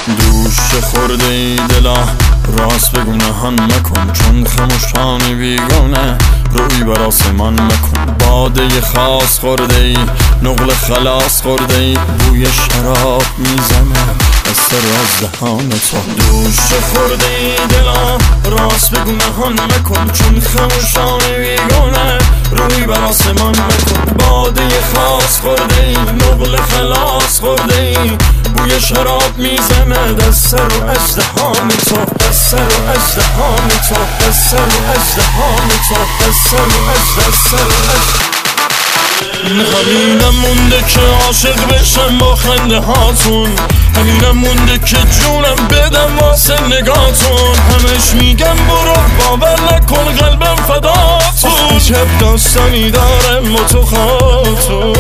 دوش خورده ای دلا راست بگو نهان مکن، چون خموشانی بیگانه روی بر آسمان مکن. باده خاص خورده ای نقل خلاص خورده ای، بوی شراب میزنه از سر از دهان تو. دوش خورده ای دلا راست بگو نهان مکن، چون خموشانی بیگانه روی بر آسمان مکن. باده خاص خورده ای نقل خلاص خورده ای، بوی شراب میزنه دست سر و ازدهان تو، دست سر و ازدهان تو، دست سر و ازدهان تو، دست سر و ازدهان. همینم مونده که عاشق بشم با خنده هاتون، همینم مونده که جونم بدم واسه نگاتون. همش میگم برو باور نکن قلبم فداتون، عجب داستانی داره ما تو خاتون.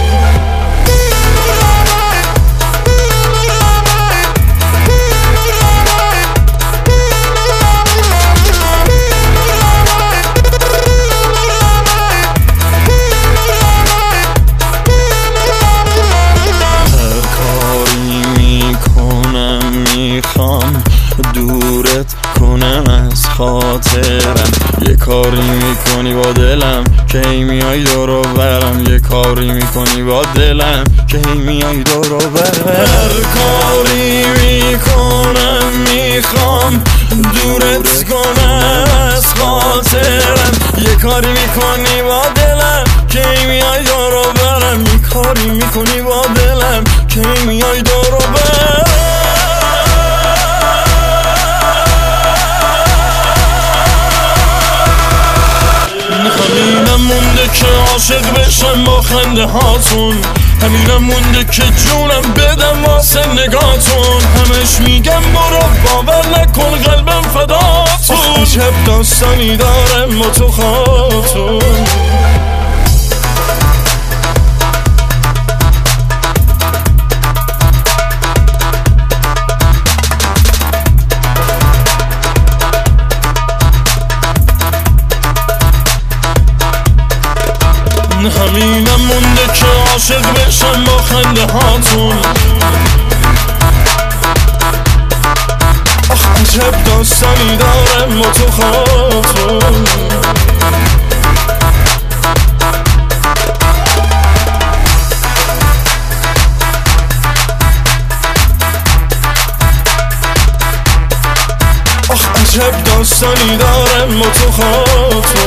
میخوام دورت کنم از خاطرم، یه کاری میکنی با دلم که ای میای دورو برم، یه کاری میکنی با دلم که ای میای دورو برم. هر کاری میکنم میخوام دورت کنم از خاطرم، یه کاری میکنی با دلم که ای میای دورو برم، یه کاری میکنی با دلم که ای میای دورو برم. همینم مونده که عاشق بشم با خنده هاتون، همینم مونده که جونم بدم واسه نگاتون. همش میگم برو باور نکن قلبم فداتون، عجب داستانی داره ما تو خاتون. همینم مونده که عاشق بشم با خنده هاتون، آخ عجب داستانی داره ما تو خاتون. آخ عجب داستانی داره ما تو خاتون.